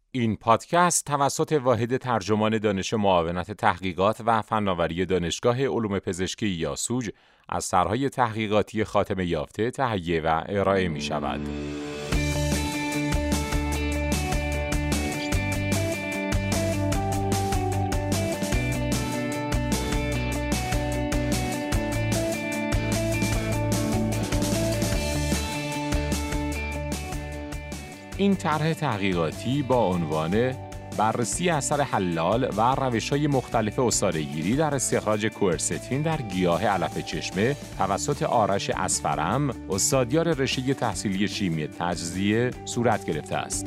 این پادکست توسط واحد ترجمان دانش معاونت تحقیقات و فناوری دانشگاه علوم پزشکی یاسوج از سرهای تحقیقاتی خاتمه یافته تهیه و ارائه می شود. این طرح تحقیقاتی با عنوان بررسی اثر حلال و روش‌های مختلف عصاره‌گیری در استخراج کوئرستین در گیاه علف چشمه توسط آرش اصفرم، استادیار رشته تحصیلی شیمی تجزیه صورت گرفته است.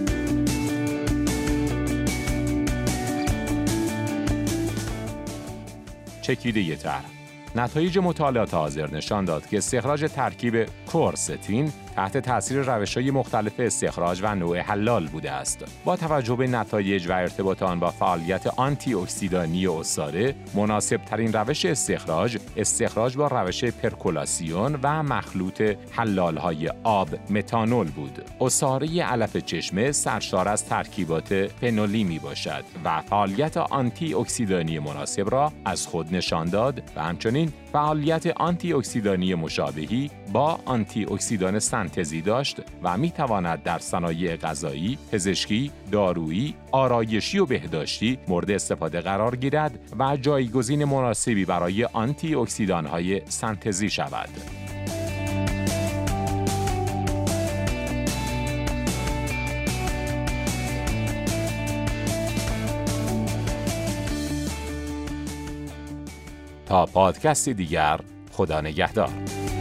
چکیده طرح. نتایج مطالعات حاضر نشان داد که استخراج ترکیب کوئرستین تحت تاثیر روش‌های مختلف استخراج و نوع حلال بوده است. با توجه به نتایج و ارتباط آن با فعالیت آنتی اکسیدانی عصاره، مناسب‌ترین روش استخراج با روش پرکولاسیون و مخلوط حلال‌های آب متانول بود. عصاره علف چشمه سرشار از ترکیبات فنولی میباشد و فعالیت آنتی اکسیدانی مناسب را از خود نشان داد و همچنین فعالیت آنتی اکسیدانی مشابهی با آنتی اکسیدان سنتزی داشت و می تواند در صنایع غذایی، پزشکی، دارویی، آرایشی و بهداشتی مورد استفاده قرار گیرد و جایگزین مناسبی برای آنتی اکسیدان‌های سنتزی شود. تا پادکستی دیگر، خدا نگهدار.